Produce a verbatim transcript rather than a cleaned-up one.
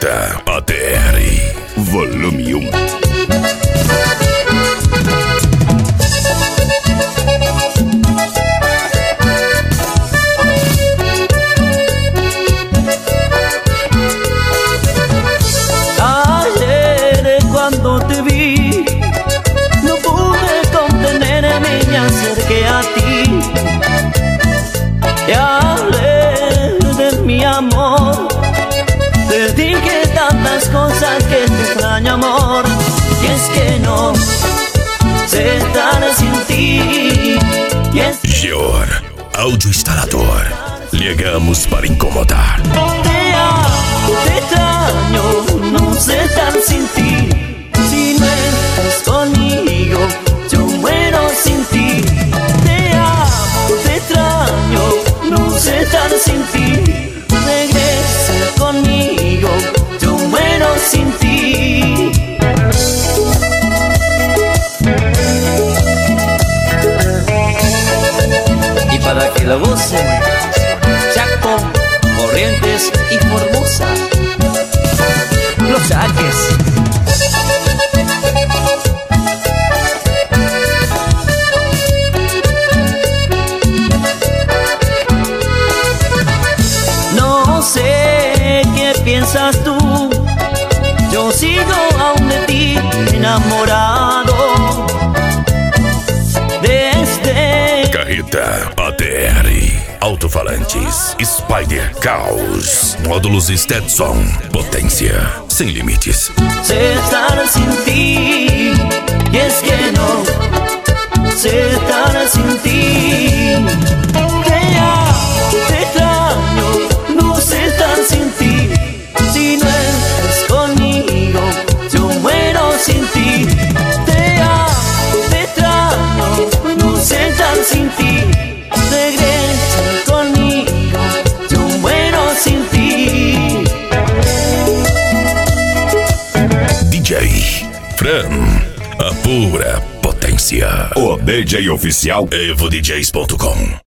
Cajita A T R, volume um. Ayer cuando te vi, no pude contenerme y me acerqué a ti. Te hablé de mi amor, te dije tantas cosas que te extraño, amor. Y es que no sé estar sin ti. Y es Jor, audioinstalador. Ligamos para incomodar. Te amo, te extraño, no sé estar sin ti. Si no estás conmigo, yo muero sin ti. Te amo, te extraño, no sé estar sin ti. Regresa conmigo, yo muero sin ti. Y para que la gocen, Chaco, Corrientes y Formosa, Los Yaques. No sé qué piensas tú, yo sigo aún de ti enamorado. Desde Cajita A T R, alto-falantes, Spider Caos, módulos Stetson, potência sem limites. sé estar sin ti, y es que no sé estar sin ti. Te amo, te extraño, no sé estar sin ti. Si no estás conmigo, yo muero sin ti. Te amo, te extraño, no sé estar sin ti. Regresa conmigo, yo muero sin ti. D J Fran, a pura potência. O D J oficial evo d js ponto com.